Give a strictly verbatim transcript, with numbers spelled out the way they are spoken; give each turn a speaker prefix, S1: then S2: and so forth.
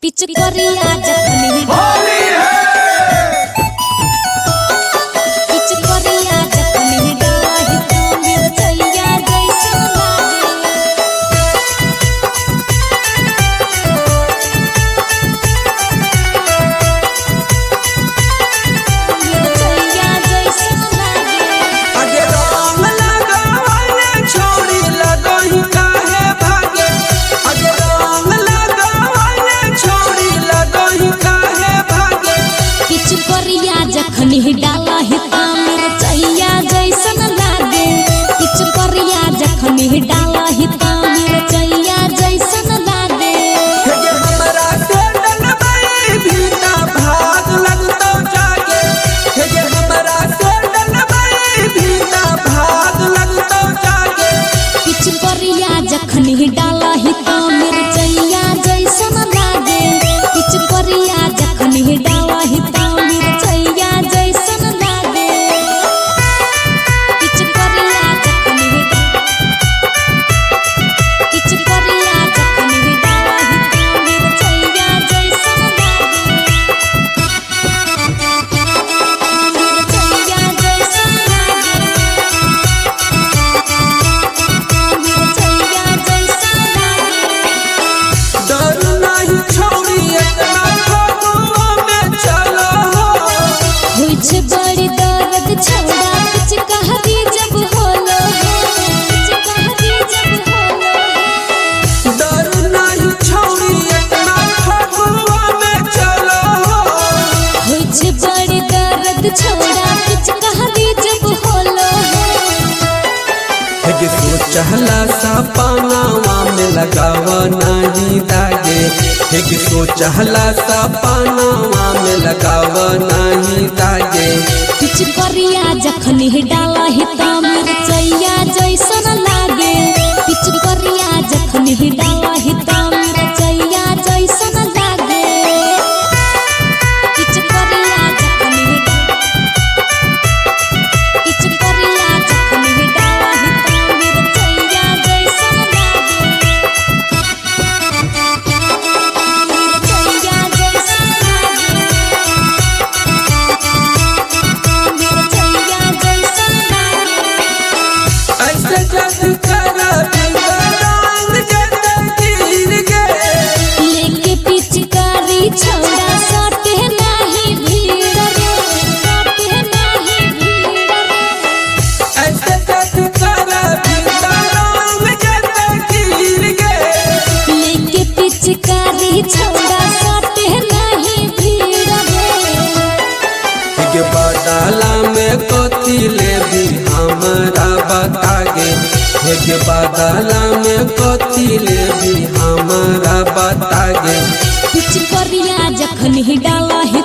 S1: पिचकारिया जखनी
S2: होली है
S1: पिचकारिया जखनी डाही तो मेरे चैया जैसा जखनी डाला हिता मेरे चैया जैसन लागे पिचकारिया जखनी डाला हिता मेरे चैया जैसन लागे
S2: हे हमरा से डलबई भीता भाग लगतो जागे हे हमरा से डलबई भीता भाग लगतो जागे
S1: पिचकारिया जखनी डाला हिता मेरे चैया जैसन लागे पिचकारिया जखनी डाला हिता मेरे चैया जैसन लागे पिचकारिया जखनी पिचकारिया जखनी डाला हिता मेरे चैया जैसन लागे मेरे चैया जैसन लागे मेरे चैया जैसन लागे
S2: डर नहीं छोड़ी इतना खगुआ में चलो
S1: होई छे बड़ी दर्द छौड़ा पिचकारी जब होलो पिचकारी जब होलो
S2: डर नहीं छोड़ी इतना खगुआ में चलो
S1: होई छे बड़ी दर्द छौड़ा पिचकारी जब होलो
S2: हे सोचहला सा पानावा में लगावा नहीं दागे हे सोचहला सा पानावा में लगावा नहीं दागे
S1: पिचकारिया जखनी डाला हिता मेरे चैया जैसन लागे पिचकारिया जखनी डाला हिता मेरे चैया जैसन लागे पिचकारिया जखनी पिचकारिया जखनी डाला हिता मेरे चैया जैसन लागे मेरे चैया जैसन लागे मेरे चैया जैसन लागे
S2: ऐसे जद करा बिगड़ांग जद गिर गए
S1: लेके पिचकारी छौड़ा सटे नाही भीड़ रे सटे नाही भीड़ रे
S2: ऐसे जद करा बिगड़ांग जद गिर गए
S1: लेके पिचकारी छौड़ा सटे नाही भीड़ रे
S2: के बादला में कथी ले भी हमरा बतागे हे के बादला में कथी ले भी हमरा बतागे
S1: पिचकारिया जखनी डाला